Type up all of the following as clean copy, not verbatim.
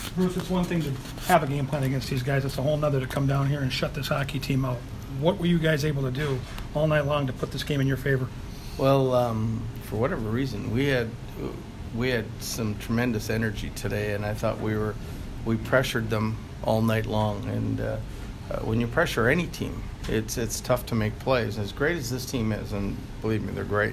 Bruce, it's one thing to have a game plan against these guys. It's a whole nother to come down here and shut this hockey team out. What were you guys able to do all night long to put this game in your favor? Well, for whatever reason, we had some tremendous energy today, and I thought we pressured them all night long. And when you pressure any team, it's tough to make plays. As great as this team is, and believe me, they're great.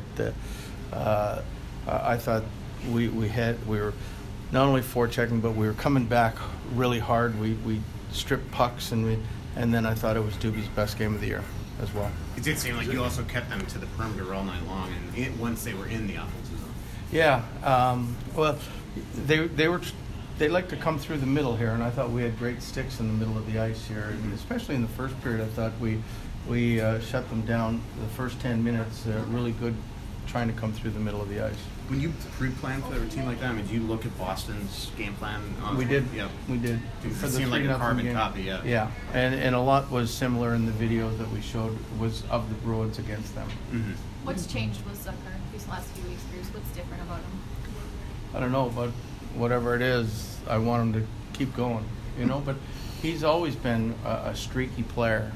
I thought we were not only forechecking, but we were coming back really hard. We stripped pucks, and then I thought it was Doobie's best game of the year as well. It did seem like you also kept them to the perimeter all night long, and once they were in the offensive zone. Yeah, well, they like to come through the middle here, and I thought we had great sticks in the middle of the ice here, and especially in the first period. I thought we shut them down the first 10 minutes. Really good, trying to come through the middle of the ice. When you pre-plan for a team like that, did you look at Boston's game plan? We did. Yeah, we did. It seemed like a carbon copy. Yeah. Yeah, and a lot was similar in the videos that we showed was of the Bruins against them. Mm-hmm. What's changed with Zucker these last few weeks, Bruce? What's different about him? I don't know, but whatever it is, I want him to keep going. But he's always been a streaky player.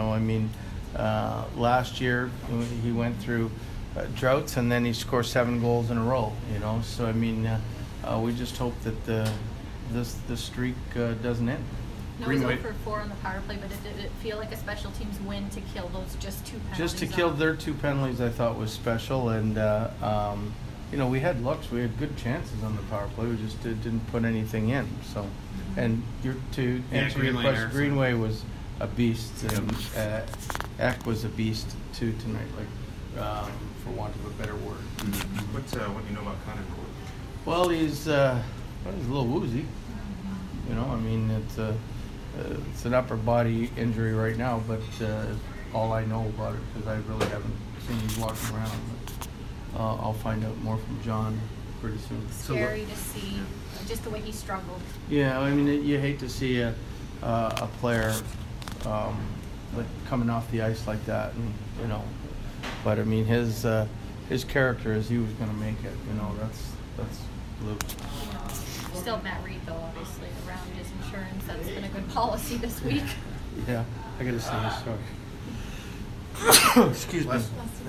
Last year he went through droughts, and then he scored 7 goals in a row. So we just hope that this streak doesn't end. No, he's 0 for 4 on the power play, but did it feel like a special teams win to kill those just 2 penalties? Just to kill their 2 penalties, I thought was special, and we had looks, we had good chances on the power play. We just didn't put anything in. So, and to answer your question, Greenway was a beast, and Eck was a beast too tonight. For want of a better word. Mm-hmm. What do you know about Connor? Well, he's a little woozy. It's an upper body injury right now, but all I know about it, because I really haven't seen him walking around. But I'll find out more from John pretty soon. Scary to see just the way he struggled. Yeah, you hate to see a player coming off the ice like that, and But his character is he was going to make it. That's Luke. Still Matt Reed, though, obviously around his insurance. That's been a good policy this week. Yeah, I got to say this story. Excuse me.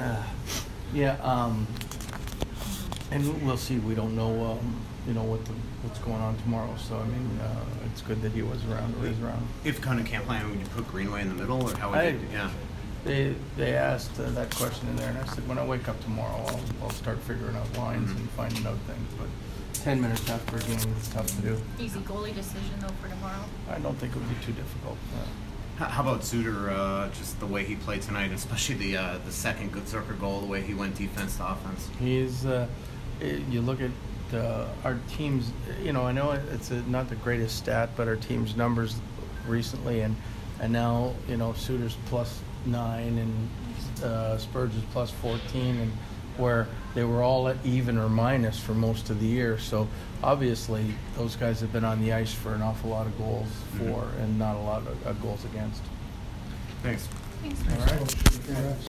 And we'll see. We don't know, what's going on tomorrow. So it's good that he was around or is around. If Connor can't play, would you put Greenway in the middle, or how would you? Yeah. They asked that question in there, and I said, when I wake up tomorrow, I'll start figuring out lines and finding out things. But 10 minutes after a game, it's tough to do. Easy goalie decision, though, for tomorrow? I don't think it would be too difficult. How about Suter, just the way he played tonight, especially the second good Zucker goal, the way he went defense to offense? He's, you look at our team's, I know it's not the greatest stat, but our team's numbers recently, and now, Suter's +9 and Spurgeon's +14, and where they were all at even or minus for most of the year. So obviously those guys have been on the ice for an awful lot of goals for and not a lot of goals against. Thanks. Thanks. All right.